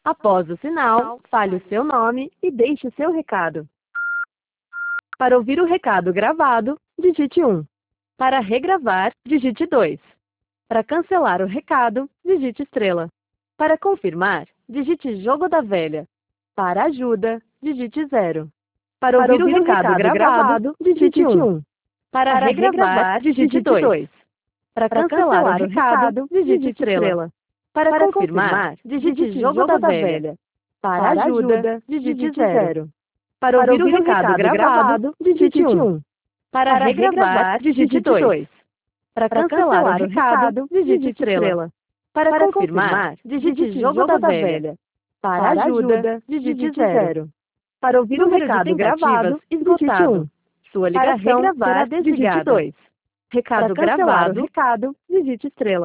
Após o sinal, fale o seu nome e deixe o seu recado. Para ouvir o recado gravado, digite 1. Para regravar, digite 2. Para cancelar o recado, digite estrela. Para confirmar, digite jogo da velha. Para ajuda, digite 0. Para ouvir o recado gravado, digite 1. Para regravar, digite 2. Para cancelar o recado, digite estrela. Para confirmar, digite jogo da velha. Para ajuda, digite 0. Para ouvir o recado gravado, digite 1. Para regravar, digite 2. Para cancelar o recado, digite estrela. Para confirmar, digite jogo da velha. Para ajuda, digite 0. Para ouvir o recado gravado, digite 1. Sua ligação será desligada. Recado gravado, digite estrela.